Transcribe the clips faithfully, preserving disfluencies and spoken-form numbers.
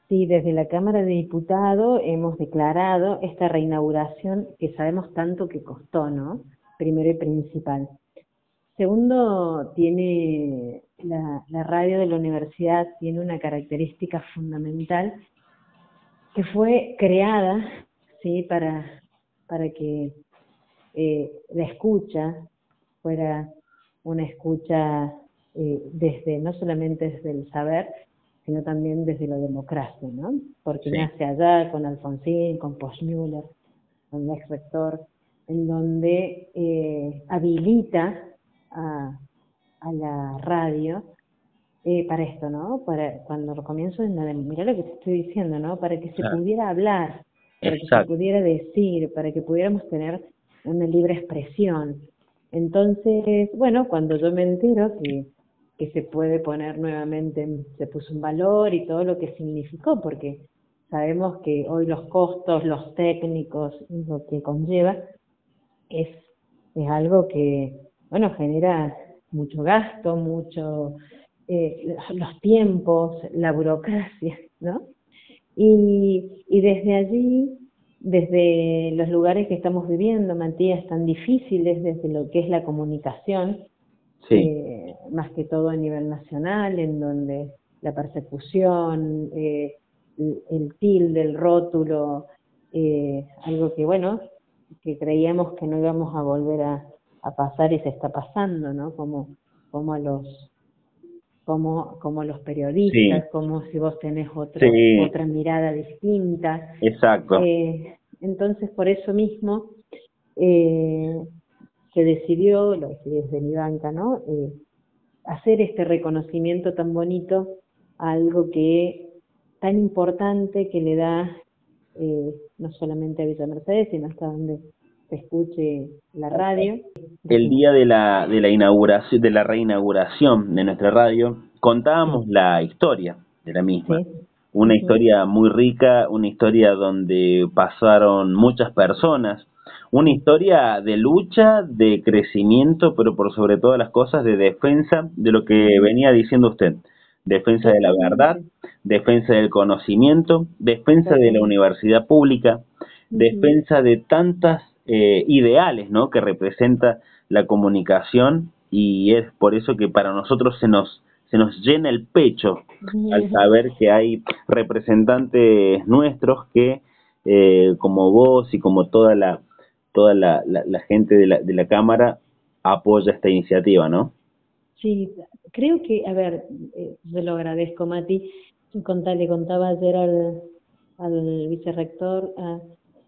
Sí, desde la Cámara de Diputados hemos declarado esta reinauguración que sabemos tanto que costó, ¿no? Primero y principal. Segundo, tiene la, la radio de la universidad tiene una característica fundamental que fue creada, ¿sí? para, para que eh, la escucha fuera una escucha eh, desde no solamente desde el saber, sino también desde la democracia, ¿no? Porque Sí, nace allá con Alfonsín, con Postmüller, con el ex rector, en donde eh, habilita a, a la radio eh, para esto, ¿no? Para cuando comienzo en la de, mirá lo que te estoy diciendo, ¿no? Para que se claro, pudiera hablar, para que se exacto. pudiera decir, para que pudiéramos tener una libre expresión. Entonces, bueno, cuando yo me entero que, que se puede poner nuevamente, se puso en valor y todo lo que significó, porque sabemos que hoy los costos, los técnicos, lo que conlleva, es, es algo que, bueno, genera mucho gasto, mucho, eh, los tiempos, la burocracia, ¿no? Y, y desde allí, desde los lugares que estamos viviendo, Matías, tan difíciles, desde lo que es la comunicación, Sí, eh, más que todo a nivel nacional, en donde la persecución, eh, el, el tilde, el rótulo, eh, algo que, bueno, que creíamos que no íbamos a volver a, a pasar y se está pasando, ¿no? Como, como a los como, como los sí, periodistas, como si vos tenés otro, sí, otra mirada distinta. exacto. Eh, entonces, por eso mismo eh, se decidió, lo decidí desde mi banca, ¿no? Eh, hacer este reconocimiento tan bonito a algo que tan importante que le da eh, no solamente a Villa Mercedes, sino hasta donde se escuche la radio. El día de la, de la inauguración, de la reinauguración de nuestra radio, contábamos Sí, la historia de la misma. sí, Una ujú, historia muy rica, una historia donde pasaron muchas personas, una sí, historia de lucha, de crecimiento, pero por sobre todas las cosas de defensa de lo que ujú, venía diciendo usted. Defensa de la verdad, totalmente, defensa del conocimiento, defensa de la totalmente. universidad pública, Ujú. defensa de tantas eh, ideales, ¿no?, que representa la comunicación, y es por eso que para nosotros se nos se nos llena el pecho al saber que hay representantes nuestros que eh, como vos y como toda la toda la, la, la gente de la, de la cámara apoya esta iniciativa, ¿no? Sí, creo que, a ver, eh, yo lo agradezco, Mati. Contá- le contaba ayer al, al vicerrector, a,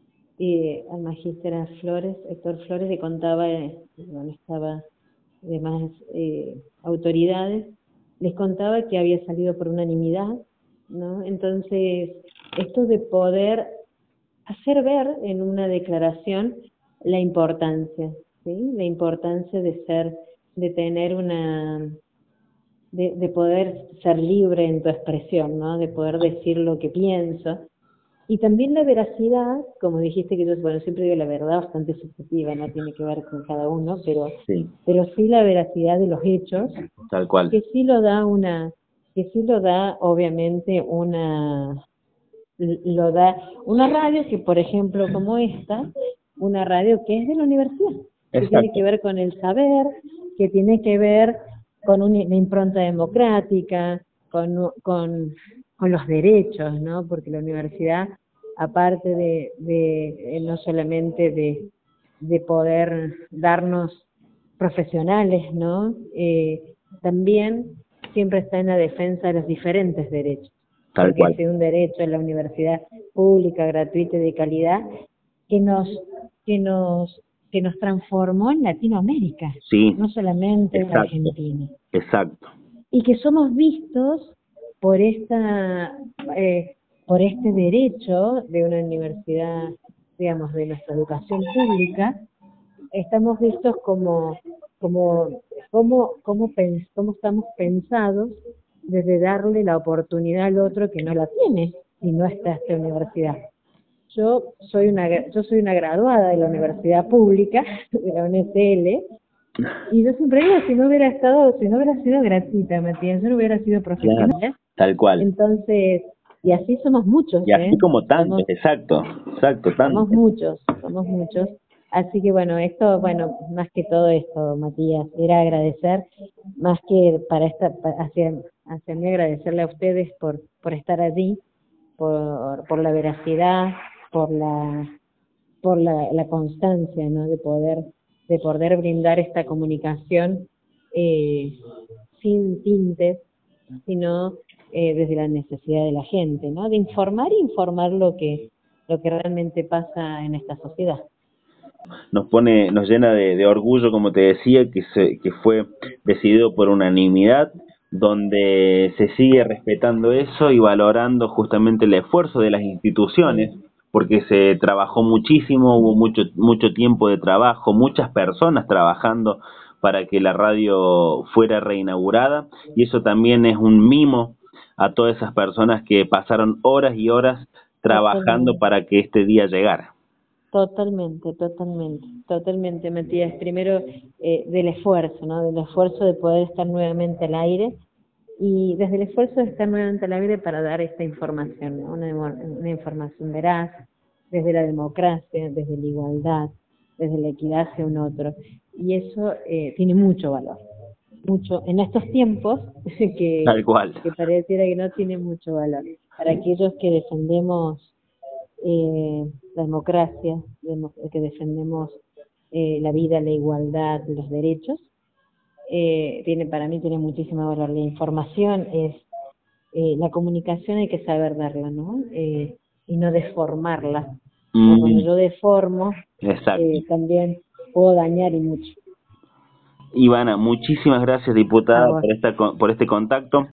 eh, al magíster a Flores, Héctor Flores, le contaba, eh, bueno, estaba demás eh, autoridades, les contaba que había salido por unanimidad, ¿no? Entonces, esto de poder hacer ver en una declaración la importancia, ¿sí? La importancia de ser, de tener una, de, de poder ser libre en tu expresión, ¿no? De poder decir lo que pienso. Y también la veracidad, como dijiste que yo, bueno, siempre digo la verdad bastante subjetiva, no tiene que ver con cada uno, pero, Sí, pero sí la veracidad de los hechos, tal cual. que sí lo da una, que sí lo da obviamente una, lo da una radio que, por ejemplo, como esta, una radio que es de la universidad, que tiene Exacto, que ver con el saber, que tiene que ver con una, una impronta democrática, con, con, con los derechos, ¿no? Porque la universidad, aparte de, de eh, no solamente de, de poder darnos profesionales, ¿no? Eh, también siempre está en la defensa de los diferentes derechos, tal porque ha cual. sido un derecho en la universidad pública, gratuita y de calidad, que nos, que nos, que nos transformó en Latinoamérica, Sí, no solamente en exacto, Argentina, exacto, y que somos vistos por esta, eh, por este derecho de una universidad, digamos, de nuestra educación pública, estamos vistos como, como, como, como, pens, como estamos pensados desde darle la oportunidad al otro que no la tiene y no está esta universidad. Yo soy una, yo soy una graduada de la universidad pública, de la U N S L, y yo siempre digo, si no hubiera estado, si no hubiera sido gratuita, Matías, yo no hubiera sido claro, profesional. tal cual. Entonces, Y así somos muchos, Y así ¿eh? como tantos, Somos, exacto, exacto, tantos. somos muchos, somos muchos. Así que bueno, esto, bueno, más que todo esto, Matías, era agradecer, más que para esta, pa- hacia, hacia mí agradecerle a ustedes por, por estar allí, por, por la veracidad, por la, por la, la constancia, ¿no? De poder, de poder brindar esta comunicación eh, sin tintes, sino eh, desde la necesidad de la gente, ¿no? De informar y informar lo que, lo que realmente pasa en esta sociedad. Nos pone, nos llena de, de orgullo, como te decía, que se, que fue decidido por unanimidad, donde se sigue respetando eso y valorando justamente el esfuerzo de las instituciones, Sí, porque se trabajó muchísimo, hubo mucho mucho tiempo de trabajo, muchas personas trabajando para que la radio fuera reinaugurada, y eso también es un mimo a todas esas personas que pasaron horas y horas trabajando totalmente. para que este día llegara. Totalmente, totalmente, totalmente, Matías. Primero, eh, del esfuerzo, ¿no? Del esfuerzo de poder estar nuevamente al aire y desde el esfuerzo de estar nuevamente al aire para dar esta información, ¿no? Una, demo- una información veraz, desde la democracia, desde la igualdad, desde la equidad hacia un otro. Y eso eh, tiene mucho valor, mucho. En estos tiempos que, Tal cual. que pareciera que no tiene mucho valor. Para aquellos que defendemos eh, la democracia, demo- que defendemos eh, la vida, la igualdad, los derechos, eh, tiene para mí tiene muchísimo valor. La información es, eh, la comunicación hay que saber darla, ¿no? Eh, y no deformarla. Porque cuando Mm, yo deformo, exacto. eh, también puedo dañar y mucho. Ivana, muchísimas gracias, A diputada, vos. por esta, por este contacto.